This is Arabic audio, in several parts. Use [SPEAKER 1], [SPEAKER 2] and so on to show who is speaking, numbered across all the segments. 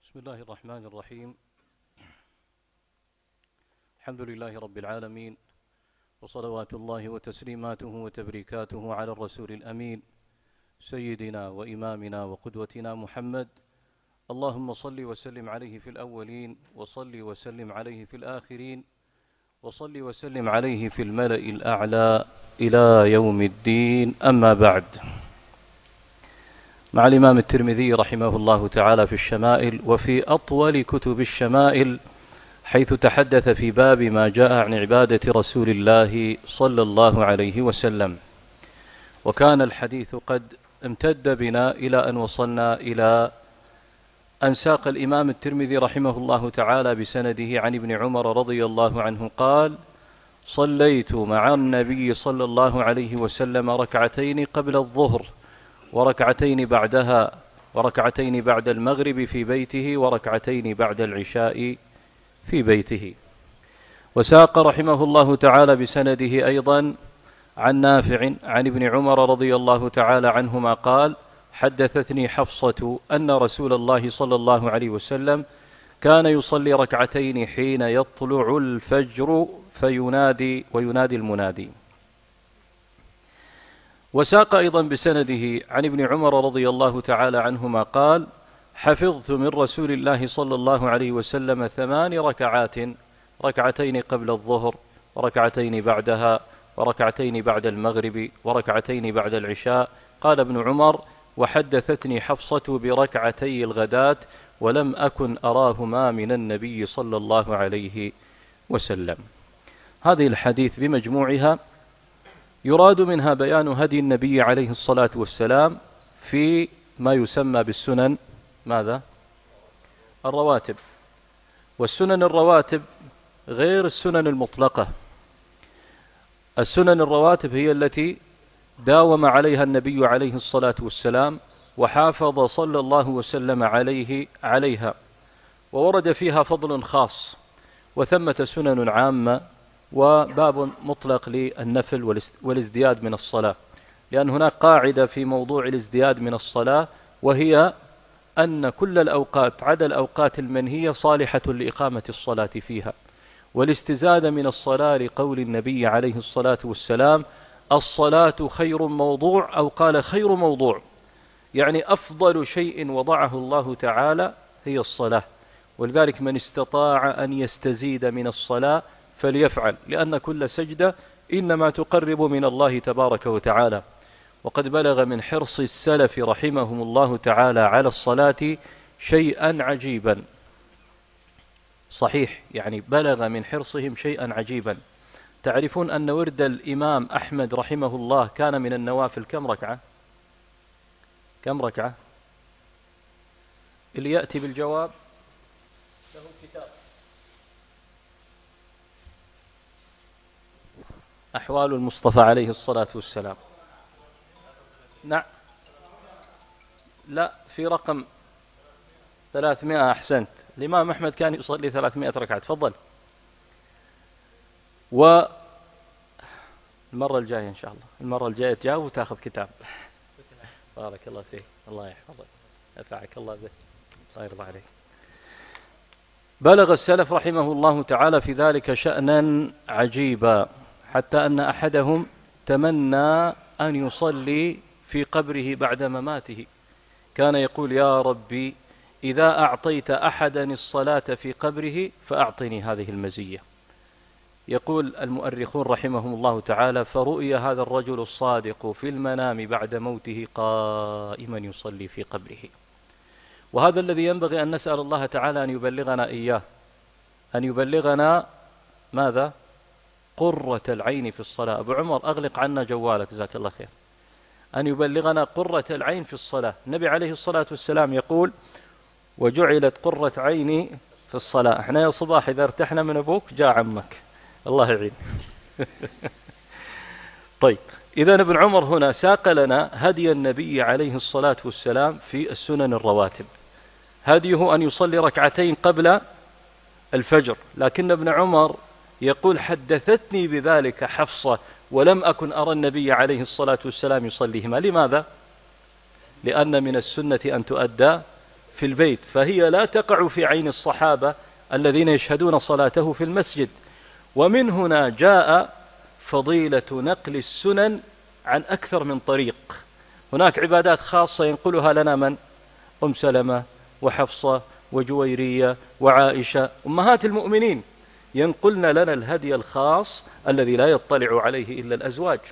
[SPEAKER 1] بسم الله الرحمن الرحيم. الحمد لله رب العالمين، وصلوات الله وتسليماته وتبريكاته على الرسول الأمين سيدنا وإمامنا وقدوتنا محمد. اللهم صل وسلم عليه في الأولين، وصل وسلم عليه في الآخرين، وصل وسلم عليه في الملأ الأعلى إلى يوم الدين. أما بعد، مع الإمام الترمذي رحمه الله تعالى في الشمائل، وفي أطول كتب الشمائل، حيث تحدث في باب ما جاء عن عبادة رسول الله صلى الله عليه وسلم. وكان الحديث قد امتد بنا إلى أن وصلنا إلى أن ساق الإمام الترمذي رحمه الله تعالى بسنده عن ابن عمر رضي الله عنه قال: صليت مع النبي صلى الله عليه وسلم ركعتين قبل الظهر، وركعتين بعدها، وركعتين بعد المغرب في بيته، وركعتين بعد العشاء في بيته. وساق رحمه الله تعالى بسنده أيضا عن نافع عن ابن عمر رضي الله تعالى عنهما قال: حدثتني حفصة أن رسول الله صلى الله عليه وسلم كان يصلي ركعتين حين يطلع الفجر وينادي المنادي. وساق أيضا بسنده عن ابن عمر رضي الله تعالى عنهما قال: حفظت من رسول الله صلى الله عليه وسلم 8 ركعات، ركعتين قبل الظهر، وركعتين بعدها، وركعتين بعد المغرب، وركعتين بعد العشاء. قال ابن عمر: وحدثتني حفصة بركعتي الغداة، ولم أكن أراهما من النبي صلى الله عليه وسلم. هذه الحديث بمجموعها يراد منها بيان هدي النبي عليه الصلاة والسلام في ما يسمى بالسنن ماذا؟ الرواتب. والسنن الرواتب غير السنن المطلقة. السنن الرواتب هي التي داوم عليها النبي عليه الصلاة والسلام، وحافظ صلى الله وسلم عليها، وورد فيها فضل خاص. وثمة سنن عامة وباب مطلق للنفل والازدياد من الصلاة، لأن هناك قاعدة في موضوع الازدياد من الصلاة، وهي أن كل الأوقات عدا الأوقات المنهية صالحة لإقامة الصلاة فيها. والاستزادة من الصلاة لقول النبي عليه الصلاة والسلام: الصلاة خير موضوع، أو قال خير موضوع، يعني أفضل شيء وضعه الله تعالى هي الصلاة. ولذلك من استطاع أن يستزيد من الصلاة فليفعل، لأن كل سجدة إنما تقرب من الله تبارك وتعالى. وقد بلغ من حرص السلف رحمهم الله تعالى على الصلاة شيئا عجيبا. صحيح، يعني بلغ من حرصهم شيئا عجيبا. تعرفون أن ورد الإمام أحمد رحمه الله كان من النوافل كم ركعة؟ كم ركعة؟ اللي يأتي بالجواب له كتاب أحوال المصطفى عليه الصلاة والسلام. نعم، لا، في رقم 300. أحسنت، الإمام أحمد كان يصلي 300 ركعة. تفضل. والمرة الجاية إن شاء الله، المرة الجاية تجاوب وتأخذ كتاب. بارك الله فيك، الله يحفظك، نفعك الله به، الله يرضى عليك. بلغ السلف رحمه الله تعالى في ذلك شأنا عجيبا، حتى أن أحدهم تمنى أن يصلي في قبره بعد مماته. كان يقول: يا ربي، إذا أعطيت أحدا الصلاة في قبره فأعطني هذه المزية. يقول المؤرخون رحمهم الله تعالى: فرؤي هذا الرجل الصادق في المنام بعد موته قائما يصلي في قبره. وهذا الذي ينبغي أن نسأل الله تعالى أن يبلغنا إياه، أن يبلغنا ماذا؟ قرة العين في الصلاة. أبو عمر أغلق عنا جوالك جزاك الله خير. أن يبلغنا قرة العين في الصلاة. النبي عليه الصلاة والسلام يقول: وجعلت قرة عيني في الصلاة. احنا يا صباح إذا ارتحنا من أبوك جاء عمك، الله يعين. طيب، إذا ابن عمر هنا ساق لنا هدي النبي عليه الصلاة والسلام في السنن الرواتب. هديه أن يصلي ركعتين قبل الفجر، لكن ابن عمر يقول: حدثتني بذلك حفصة، ولم أكن أرى النبي عليه الصلاة والسلام يصليهما. لماذا؟ لأن من السنة أن تؤدى في البيت، فهي لا تقع في عين الصحابة الذين يشهدون صلاته في المسجد. ومن هنا جاء فضيلة نقل السنن عن أكثر من طريق. هناك عبادات خاصة ينقلها لنا من؟ أم سلمة وحفصة وجويرية وعائشة أمهات المؤمنين، ينقلن لنا الهدي الخاص الذي لا يطلع عليه إلا الأزواج.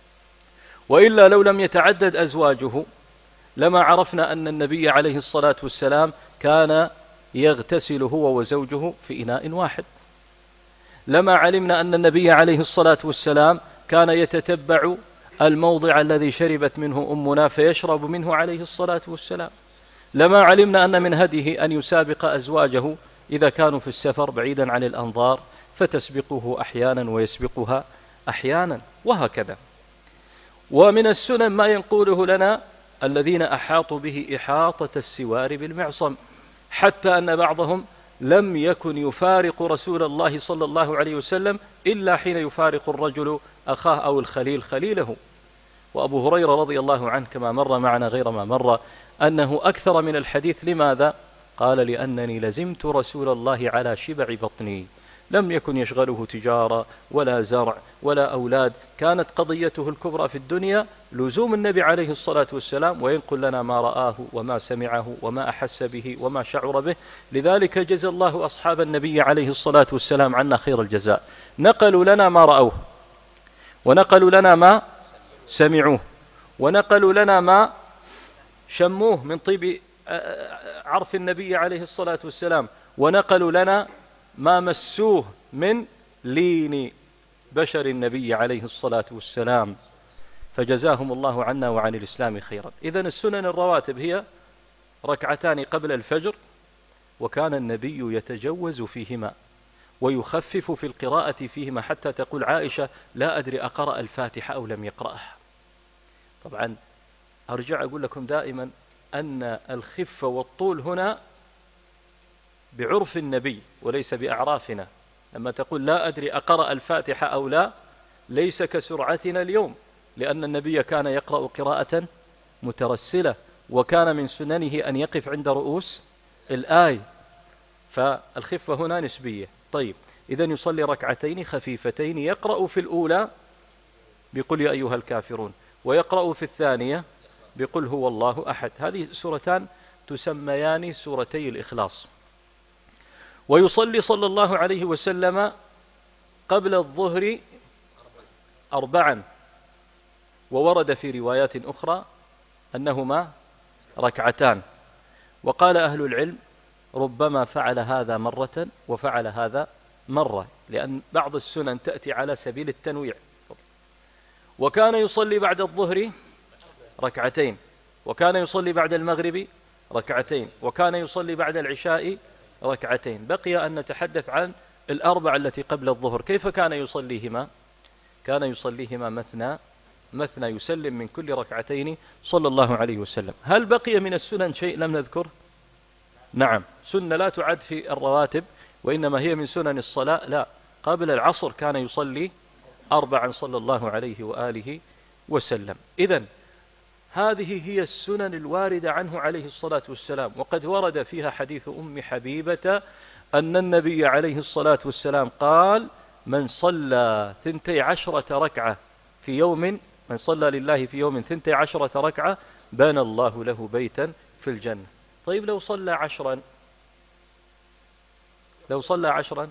[SPEAKER 1] وإلا لو لم يتعدد أزواجه لما عرفنا أن النبي عليه الصلاة والسلام كان يغتسل هو وزوجه في إناء واحد، لما علمنا أن النبي عليه الصلاة والسلام كان يتتبع الموضع الذي شربت منه أمنا فيشرب منه عليه الصلاة والسلام، لما علمنا أن من هديه أن يسابق أزواجه إذا كانوا في السفر بعيدا عن الأنظار فتسبقه أحيانا ويسبقها أحيانا، وهكذا. ومن السنن ما ينقوله لنا الذين أحاطوا به إحاطة السوار بالمعصم، حتى أن بعضهم لم يكن يفارق رسول الله صلى الله عليه وسلم إلا حين يفارق الرجل أخاه أو الخليل خليله. وأبو هريرة رضي الله عنه كما مر معنا غير ما مر أنه أكثر من الحديث. لماذا؟ قال لأنني لزمت رسول الله على شبع بطني، لم يكن يشغله تجارة ولا زرع ولا أولاد، كانت قضيته الكبرى في الدنيا لزوم النبي عليه الصلاة والسلام، وينقل لنا ما رآه وما سمعه وما أحس به وما شعر به. لذلك جزى الله أصحاب النبي عليه الصلاة والسلام عنا خير الجزاء، نقلوا لنا ما رأوه، ونقلوا لنا ما سمعوه، ونقلوا لنا ما شموه من طيب عرف النبي عليه الصلاة والسلام، ونقلوا لنا ما مسوه من لين بشر النبي عليه الصلاة والسلام، فجزاهم الله عنا وعن الإسلام خيرا. إذن السنن الرواتب هي ركعتان قبل الفجر، وكان النبي يتجوز فيهما ويخفف في القراءة فيهما، حتى تقول عائشة لا أدري أقرأ الفاتحة أو لم يقرأها. طبعا أرجع أقول لكم دائما أن الخفة والطول هنا بعرف النبي وليس بأعرافنا. لما تقول لا أدري أقرأ الفاتحة أو لا، ليس كسرعتنا اليوم، لأن النبي كان يقرأ قراءة مترسلة، وكان من سننه أن يقف عند رؤوس الآية، فالخفة هنا نسبية. طيب، إذن يصلي ركعتين خفيفتين، يقرأ في الأولى بقل يا أيها الكافرون، ويقرأ في الثانية بقل هو الله أحد. هذه سورتان تسميان سورتي الإخلاص. ويصلي صلى الله عليه وسلم قبل الظهر 4، وورد في روايات أخرى أنهما ركعتان. وقال أهل العلم ربما فعل هذا مرة وفعل هذا مرة، لأن بعض السنن تأتي على سبيل التنويع. وكان يصلي بعد الظهر ركعتين، وكان يصلي بعد المغرب ركعتين، وكان يصلي بعد العشاء ركعتين. بقي أن نتحدث عن الأربع التي قبل الظهر، كيف كان يصليهما؟ كان يصليهما مثنى مثنى، يسلم من كل ركعتين صلى الله عليه وسلم. هل بقي من السنن شيء لم نذكر؟ نعم، سنة لا تعد في الرواتب، وإنما هي من سنن الصلاة. لا، قبل العصر كان يصلي 4 صلى الله عليه وآله وسلم. إذن هذه هي السنن الواردة عنه عليه الصلاة والسلام. وقد ورد فيها حديث أم حبيبة أن النبي عليه الصلاة والسلام قال من صلى 12 ركعة في يوم، من صلى لله في يوم 12 ركعة بنى الله له بيتا في الجنة. طيب لو صلى 10، لو صلى 10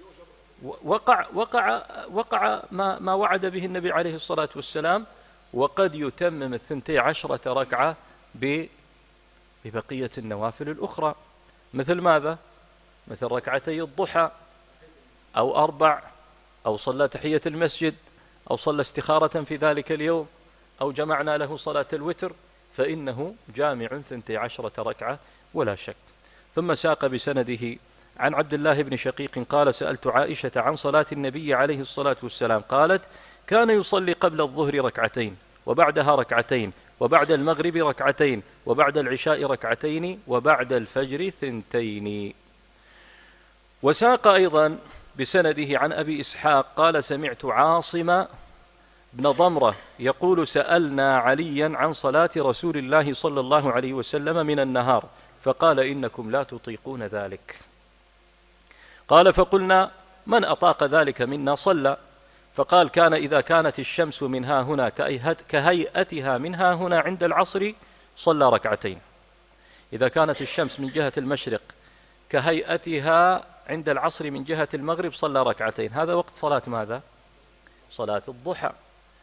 [SPEAKER 1] وقع ما وعد به النبي عليه الصلاة والسلام، وقد يتمم 12 ركعة ببقية النوافل الأخرى. مثل ماذا؟ مثل ركعتي الضحى، أو 4، أو صلى تحية المسجد، أو صلى استخارة في ذلك اليوم، أو جمعنا له صلاة الوتر، فإنه جامع 12 ركعة ولا شك. ثم ساق بسنده عن عبد الله بن شقيق قال سألت عائشة عن صلاة النبي عليه الصلاة والسلام، قالت كان يصلي قبل الظهر ركعتين، وبعدها ركعتين، وبعد المغرب ركعتين، وبعد العشاء ركعتين، وبعد الفجر 2. وساق أيضا بسنده عن أبي إسحاق قال سمعت عاصم بن ضمرة يقول سألنا عليا عن صلاة رسول الله صلى الله عليه وسلم من النهار، فقال إنكم لا تطيقون ذلك. قال فقلنا من أطاق ذلك منا صلى. فقال كان إذا كانت الشمس منها هنا كهيئتها منها هنا عند العصر صلى ركعتين. إذا كانت الشمس من جهة المشرق كهيئتها عند العصر من جهة المغرب صلى ركعتين. هذا وقت صلاة ماذا؟ صلاة الضحى.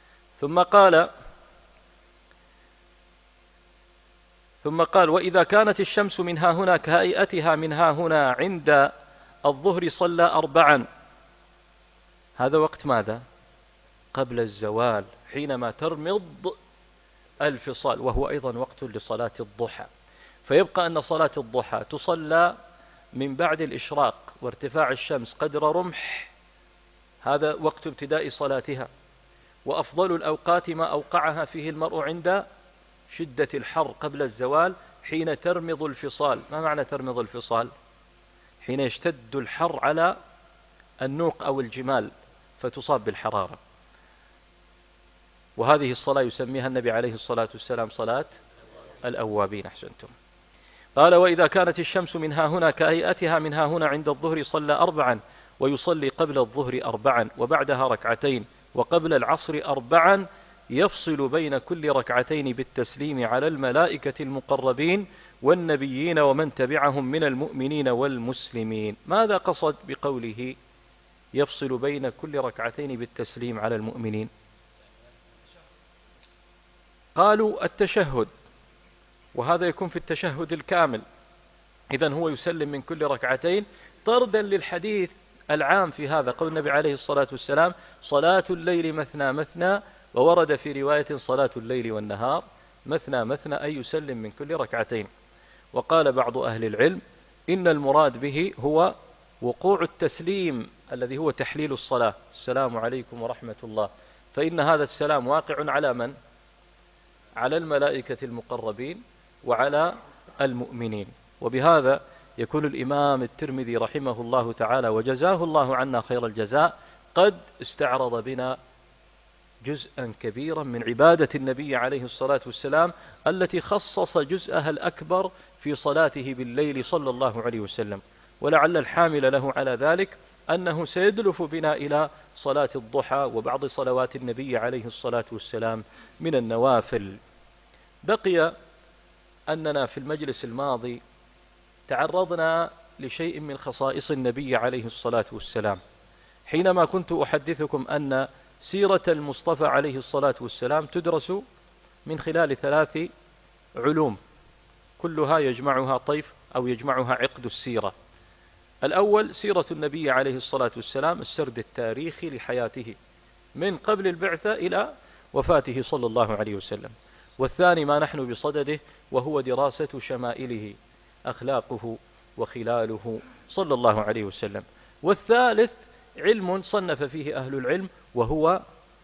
[SPEAKER 1] ثم قال وإذا كانت الشمس منها هنا كهيئتها منها هنا عند الظهر صلى 4. هذا وقت ماذا؟ قبل الزوال حينما ترمض الفصال، وهو أيضا وقت لصلاة الضحى. فيبقى أن صلاة الضحى تصلى من بعد الإشراق وارتفاع الشمس قدر رمح، هذا وقت ابتداء صلاتها. وأفضل الأوقات ما أوقعها فيه المرء عند شدة الحر قبل الزوال حين ترمض الفصال. ما معنى ترمض الفصال؟ حين يشتد الحر على النوق أو الجمال فتصاب بالحرارة. وهذه الصلاة يسميها النبي عليه الصلاة والسلام صلاة الأوابين. أحسنتم. قال وإذا كانت الشمس منها هنا كهيئتها منها هنا عند الظهر صلى 4، ويصلي قبل الظهر 4 وبعدها ركعتين، وقبل العصر 4، يفصل بين كل ركعتين بالتسليم على الملائكة المقربين والنبيين ومن تبعهم من المؤمنين والمسلمين. ماذا قصد بقوله يفصل بين كل ركعتين بالتسليم على المؤمنين؟ قالوا التشهد، وهذا يكون في التشهد الكامل. إذن هو يسلم من كل ركعتين طردا للحديث العام في هذا، قول النبي عليه الصلاة والسلام صلاة الليل مثنى مثنى، وورد في رواية صلاة الليل والنهار مثنى مثنى، أي يسلم من كل ركعتين. وقال بعض أهل العلم إن المراد به هو وقوع التسليم الذي هو تحليل الصلاة، السلام عليكم ورحمة الله، فإن هذا السلام واقع على من؟ على الملائكة المقربين وعلى المؤمنين. وبهذا يكون الإمام الترمذي رحمه الله تعالى وجزاه الله عنا خير الجزاء قد استعرض بنا جزءا كبيرا من عبادة النبي عليه الصلاة والسلام التي خصص جزءها الأكبر في صلاته بالليل صلى الله عليه وسلم. ولعل الحامل له على ذلك أنه سيدلف بنا إلى صلاة الضحى وبعض صلوات النبي عليه الصلاة والسلام من النوافل. بقي أننا في المجلس الماضي تعرضنا لشيء من خصائص النبي عليه الصلاة والسلام، حينما كنت أحدثكم أن سيرة المصطفى عليه الصلاة والسلام تدرس من خلال 3 علوم كلها يجمعها طيف أو يجمعها عقد السيرة. الأول سيرة النبي عليه الصلاة والسلام، السرد التاريخي لحياته من قبل البعثة إلى وفاته صلى الله عليه وسلم. والثاني ما نحن بصدده وهو دراسة شمائله، أخلاقه وخلاله صلى الله عليه وسلم. والثالث علم صنف فيه أهل العلم وهو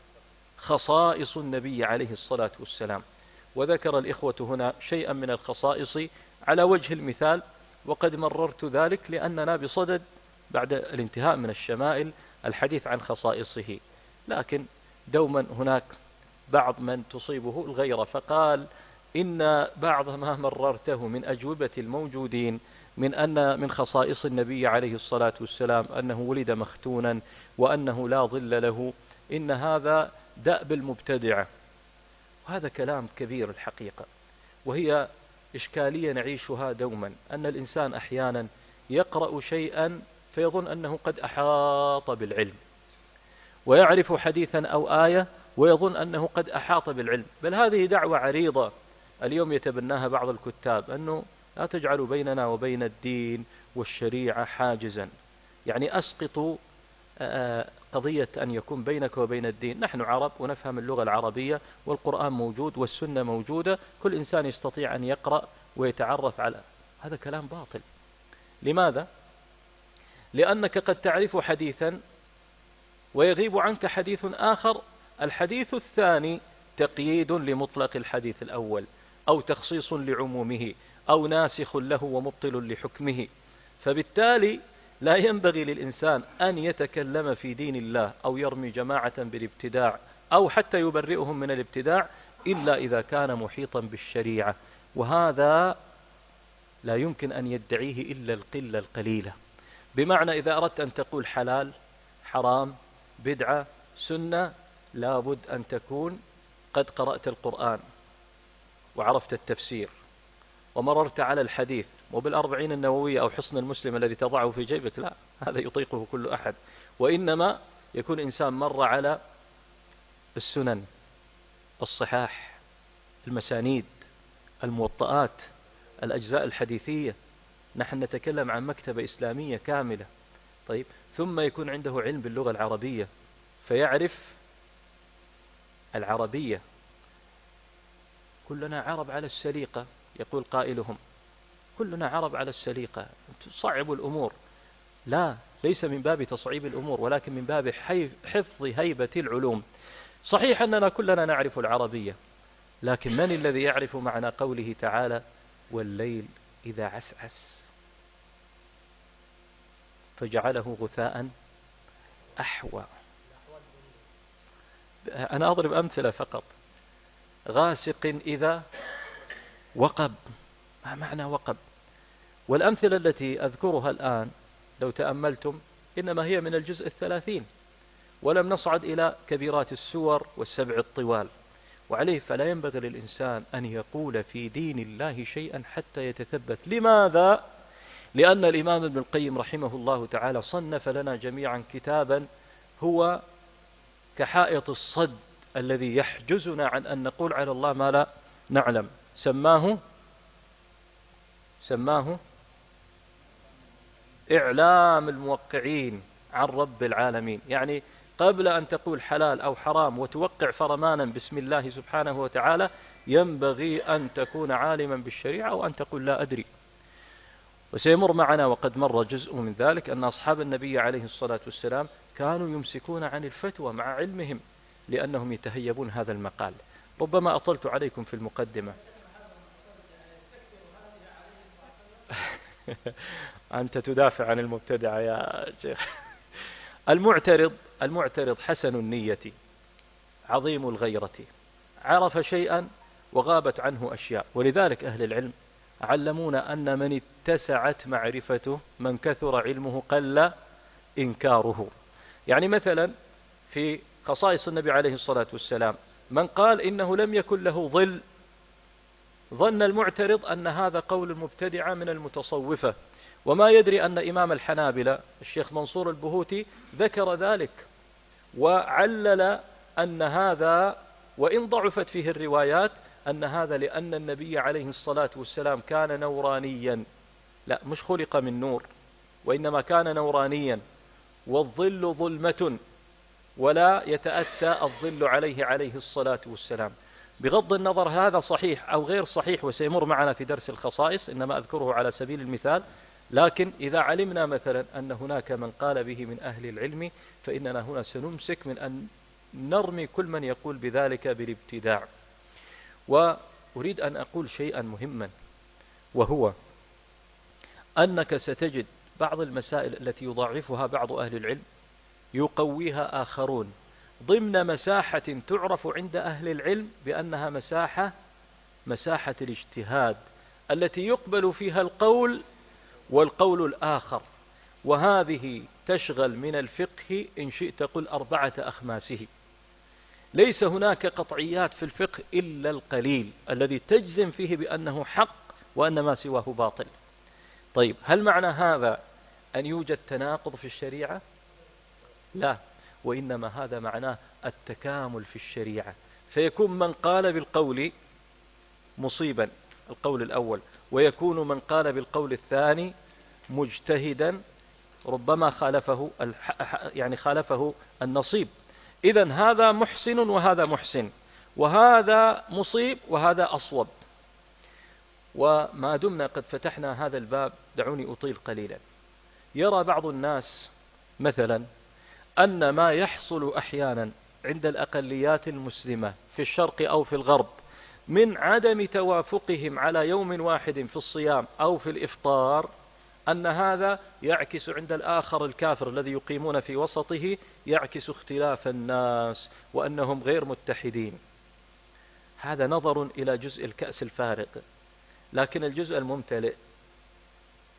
[SPEAKER 1] خصائص النبي عليه الصلاة والسلام. وذكر الإخوة هنا شيئا من الخصائص على وجه المثال، وقد مررت ذلك لأننا بصدد بعد الانتهاء من الشمائل الحديث عن خصائصه، لكن دوما هناك بعض من تصيبه الغيرة، فقال إن بعض ما مررته من أجوبة الموجودين من خصائص النبي عليه الصلاة والسلام أنه ولد مختونا وأنه لا ظل له، إن هذا دأب المبتدعة. وهذا كلام كبير الحقيقة، وهي إشكالية نعيشها دوما، أن الإنسان أحيانا يقرأ شيئا فيظن أنه قد أحاط بالعلم، ويعرف حديثا أو آية ويظن أنه قد أحاط بالعلم. بل هذه دعوة عريضة اليوم يتبناها بعض الكتاب، أنه لا تجعلوا بيننا وبين الدين والشريعة حاجزا، يعني أسقطوا قضية أن يكون بينك وبين الدين. نحن عرب ونفهم اللغة العربية، والقرآن موجود والسنة موجودة، كل إنسان يستطيع أن يقرأ ويتعرف على هذا. كلام باطل. لماذا؟ لأنك قد تعرف حديثا ويغيب عنك حديث آخر، الحديث الثاني تقييد لمطلق الحديث الأول، أو تخصيص لعمومه، أو ناسخ له ومبطل لحكمه. فبالتالي لا ينبغي للإنسان أن يتكلم في دين الله أو يرمي جماعة بالابتداع أو حتى يبرئهم من الابتداع إلا إذا كان محيطا بالشريعة. وهذا لا يمكن أن يدعيه إلا القلة القليلة. بمعنى إذا أردت أن تقول حلال، حرام، بدعة، سنة، لابد أن تكون قد قرأت القرآن وعرفت التفسير ومررت على الحديث، وبالأربعين النووية أو حصن المسلم الذي تضعه في جيبك، لا، هذا يطيقه كل أحد. وإنما يكون إنسان مر على السنن، الصحاح، المسانيد، الموطئات، الأجزاء الحديثية. نحن نتكلم عن مكتبة إسلامية كاملة. طيب، ثم يكون عنده علم باللغة العربية فيعرف العربية. كلنا عرب على السليقة يقول قائلهم، كلنا عرب على السليقة، تصعبوا الأمور. لا، ليس من باب تصعيب الأمور، ولكن من باب حفظ هيبة العلوم. صحيح أننا كلنا نعرف العربية، لكن من الذي يعرف معنى قوله تعالى والليل إذا عسعس فجعله غثاء أحوى؟ أنا أضرب أمثلة فقط. غاسق إذا وقب، ما معنى وقب؟ والأمثلة التي أذكرها الآن لو تأملتم إنما هي من الجزء 30، ولم نصعد إلى كبيرات السور والسبع الطوال. وعليه فلا ينبغي للإنسان أن يقول في دين الله شيئا حتى يتثبت. لماذا؟ لأن الإمام ابن القيم رحمه الله تعالى صنف لنا جميعا كتابا هو كحائط الصد الذي يحجزنا عن أن نقول على الله ما لا نعلم. سماه إعلام الموقعين عن رب العالمين. يعني قبل أن تقول حلال أو حرام وتوقع فرمانا بسم الله سبحانه وتعالى ينبغي أن تكون عالما بالشريعة وأن تقول لا أدري. وسيمر معنا وقد مر جزء من ذلك أن أصحاب النبي عليه الصلاة والسلام كانوا يمسكون عن الفتوى مع علمهم لأنهم يتهيبون هذا المقال. ربما أطلت عليكم في المقدمة. أنت تدافع عن المبتدع يا شيخ. المعترض حسن النية عظيم الغيرة، عرف شيئا وغابت عنه أشياء. ولذلك أهل العلم علمونا أن من اتسعت معرفته، من كثر علمه قل إنكاره. يعني مثلا في خصائص النبي عليه الصلاة والسلام من قال إنه لم يكن له ظل، ظن المعترض أن هذا قول المبتدعة من المتصوفة، وما يدري أن إمام الحنابلة الشيخ منصور البهوتي ذكر ذلك وعلل أن هذا وإن ضعفت فيه الروايات أن هذا لأن النبي عليه الصلاة والسلام كان نورانيا. لا، مش خلق من نور، وإنما كان نورانيا، والظل ظلمة ولا يتأتى الظل عليه الصلاة والسلام. بغض النظر هذا صحيح أو غير صحيح وسيمر معنا في درس الخصائص، إنما أذكره على سبيل المثال. لكن إذا علمنا مثلا أن هناك من قال به من أهل العلم فإننا هنا سنمسك من أن نرمي كل من يقول بذلك بالابتداع. وأريد أن أقول شيئا مهما، وهو أنك ستجد بعض المسائل التي يضاعفها بعض أهل العلم يقويها آخرون ضمن مساحة تعرف عند أهل العلم بأنها مساحة الاجتهاد التي يقبل فيها القول والقول الآخر. وهذه تشغل من الفقه إن شئت قل 4 أخماسه. ليس هناك قطعيات في الفقه إلا القليل الذي تجزم فيه بأنه حق وأن ما سواه باطل. طيب، هل معنى هذا أن يوجد تناقض في الشريعة؟ لا، وإنما هذا معناه التكامل في الشريعة. فيكون من قال بالقول مصيبا القول الأول، ويكون من قال بالقول الثاني مجتهدا ربما خالفه النصيب. إذن هذا محسن وهذا محسن، وهذا مصيب وهذا أصوب. وما دمنا قد فتحنا هذا الباب دعوني أطيل قليلا. يرى بعض الناس مثلا أن ما يحصل أحيانا عند الأقليات المسلمة في الشرق أو في الغرب من عدم توافقهم على يوم واحد في الصيام أو في الإفطار، أن هذا يعكس عند الآخر الكافر الذي يقيمون في وسطه، يعكس اختلاف الناس وأنهم غير متحدين. هذا نظر إلى جزء الكأس الفارغ، لكن الجزء الممتلئ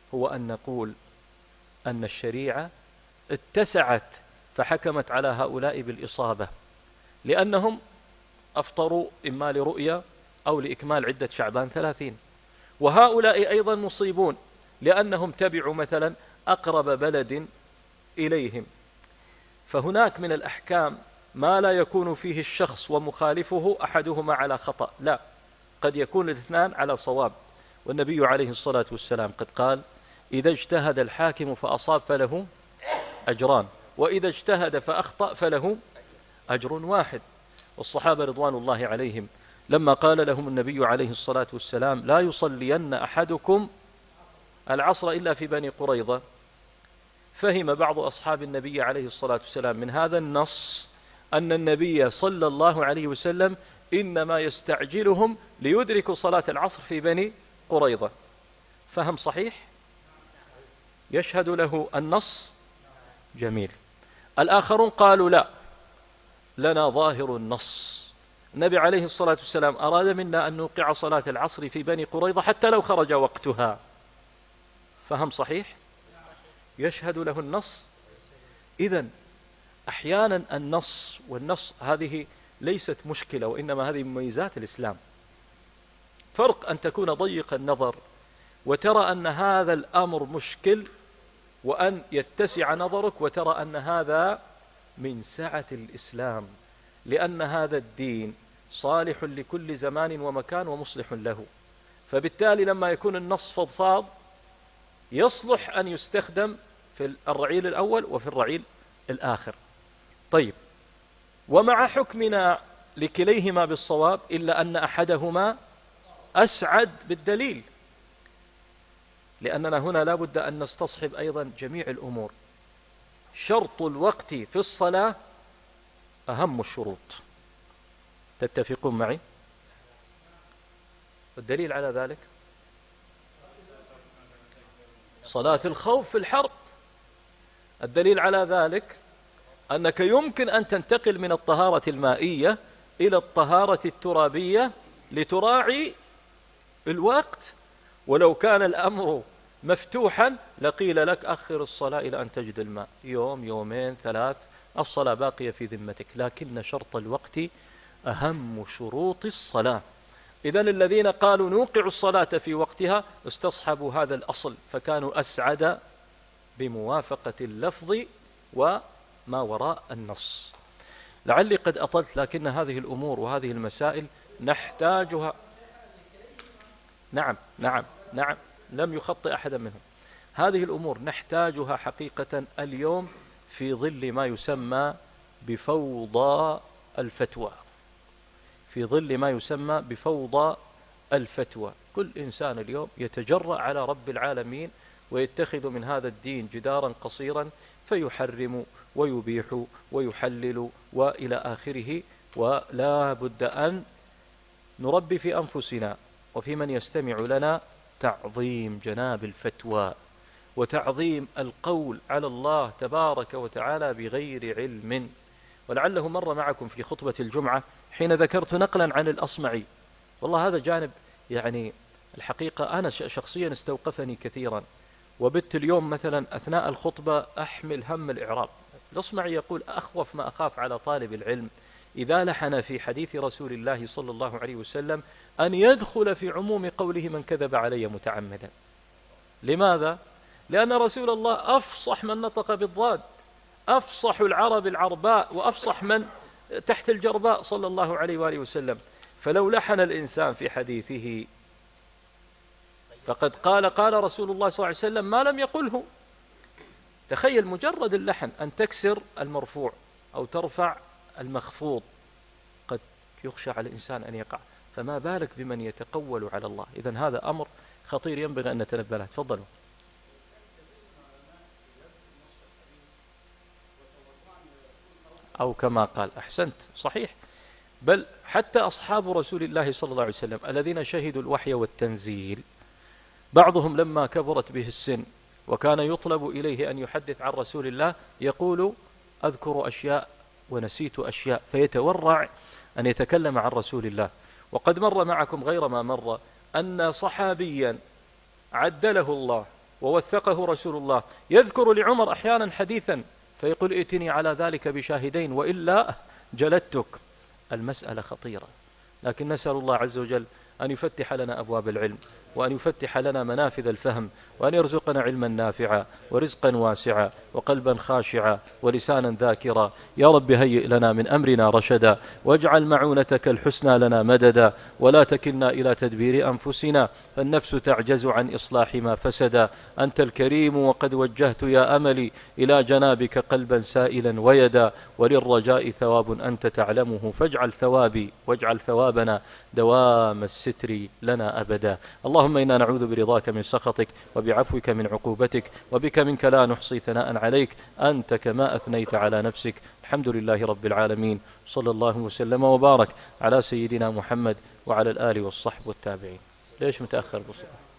[SPEAKER 1] هو أن نقول أن الشريعة اتسعت فحكمت على هؤلاء بالإصابة، لأنهم أفطروا إما لرؤية أو لإكمال عدة شعبان 30، وهؤلاء أيضا مصيبون لأنهم تبعوا مثلا أقرب بلد إليهم. فهناك من الأحكام ما لا يكون فيه الشخص ومخالفه أحدهما على خطأ، لا، قد يكون الاثنان على صواب. والنبي عليه الصلاة والسلام قد قال: إذا اجتهد الحاكم فأصاب فله أجران، وإذا اجتهد فأخطأ فله أجر واحد. والصحابة رضوان الله عليهم لما قال لهم النبي عليه الصلاة والسلام: لا يصلين أحدكم العصر إلا في بني قريظة، فهم بعض أصحاب النبي عليه الصلاة والسلام من هذا النص أن النبي صلى الله عليه وسلم إنما يستعجلهم ليدركوا صلاة العصر في بني قريظة. فهم صحيح؟ يشهد له النص؟ جميل. الآخرون قالوا: لا، لنا ظاهر النص، النبي عليه الصلاة والسلام أراد منا أن نوقع صلاة العصر في بني قريظة حتى لو خرج وقتها. فهم صحيح؟ يشهد له النص. إذن أحيانا النص والنص هذه ليست مشكلة، وإنما هذه مميزات الإسلام. فرق أن تكون ضيق النظر وترى أن هذا الأمر مشكل، وأن يتسع نظرك وترى أن هذا من سعة الإسلام، لأن هذا الدين صالح لكل زمان ومكان ومصلح له. فبالتالي لما يكون النص فضفاض يصلح أن يستخدم في الرعيل الأول وفي الرعيل الآخر. طيب، ومع حكمنا لكليهما بالصواب إلا أن أحدهما أسعد بالدليل، لأننا هنا لا بد أن نستصحب أيضا جميع الأمور. شرط الوقت في الصلاة أهم الشروط، تتفقون معي؟ الدليل على ذلك صلاة الخوف في الحرب. الدليل على ذلك أنك يمكن أن تنتقل من الطهارة المائية إلى الطهارة الترابية لتراعي الوقت، ولو كان الأمر مفتوحا لقيل لك أخر الصلاة إلى أن تجد الماء، يوم، يومين، 3، الصلاة باقية في ذمتك. لكن شرط الوقت أهم شروط الصلاة. إذن الذين قالوا نوقع الصلاة في وقتها استصحبوا هذا الأصل، فكانوا أسعد بموافقة اللفظ وما وراء النص. لعلي قد أطلت، لكن هذه الأمور وهذه المسائل نحتاجها. نعم نعم نعم، لم يخطئ أحدا منهم. هذه الأمور نحتاجها حقيقة اليوم في ظل ما يسمى بفوضى الفتوى، في ظل ما يسمى بفوضى الفتوى. كل إنسان اليوم يتجرأ على رب العالمين ويتخذ من هذا الدين جدارا قصيرا فيحرم ويبيح ويحلل وإلى آخره. ولا بد أن نربي في أنفسنا وفي من يستمع لنا تعظيم جناب الفتوى وتعظيم القول على الله تبارك وتعالى بغير علم. ولعله مر معكم في خطبة الجمعة حين ذكرت نقلا عن الأصمعي، والله هذا جانب يعني الحقيقة أنا شخصيا استوقفني كثيرا، وبت اليوم مثلا أثناء الخطبة أحمل هم الإعراب. الأصمعي يقول: أخوف ما أخاف على طالب العلم إذا لحن في حديث رسول الله صلى الله عليه وسلم أن يدخل في عموم قوله من كذب علي متعمدا. لماذا؟ لأن رسول الله أفصح من نطق بالضاد، أفصح العرب العرباء، وأفصح من تحت الجرباء صلى الله عليه وآله وسلم. فلو لحن الإنسان في حديثه فقد قال رسول الله صلى الله عليه وسلم ما لم يقله. تخيل مجرد اللحن أن تكسر المرفوع أو ترفع المخفوض قد يخشى على الإنسان أن يقع، فما بالك بمن يتقول على الله. إذن هذا أمر خطير ينبغي أن نتنبه له. تفضلوا. أو كما قال، أحسنت، صحيح. بل حتى أصحاب رسول الله صلى الله عليه وسلم الذين شهدوا الوحي والتنزيل بعضهم لما كبرت به السن وكان يطلب إليه أن يحدث عن رسول الله يقول: أذكر أشياء ونسيت أشياء، فيتورع أن يتكلم عن رسول الله. وقد مر معكم غير ما مر أن صحابيا عدله الله ووثقه رسول الله. يذكر لعمر أحيانا حديثا فيقول ائتني على ذلك بشاهدين وإلا جلدتك. المسألة خطيرة، لكن نسأل الله عز وجل أن يفتح لنا أبواب العلم، وأن يفتح لنا منافذ الفهم، وأن يرزقنا علما نافعا ورزقا واسعا وقلبا خاشعا ولسانا ذاكرا. يا رب هيئ لنا من أمرنا رشدا، واجعل معونتك الحسنى لنا مددا، ولا تكلنا إلى تدبير أنفسنا، فالنفس تعجز عن إصلاح ما فسدا. أنت الكريم وقد وجهت يا أملي إلى جنابك قلبا سائلا ويدا، وللرجاء ثواب أنت تعلمه، فاجعل ثوابي واجعل ثوابنا دوام الستر لنا أبدا. اللهم إنا نعوذ برضاك من سخطك، وبعفوك من عقوبتك، وبك منك لا نحصي ثناء عليك أنت كما أثنيت على نفسك. الحمد لله رب العالمين، صلى الله وسلم وبارك على سيدنا محمد وعلى الآل والصحب والتابعين. ليش متأخر بصراحة؟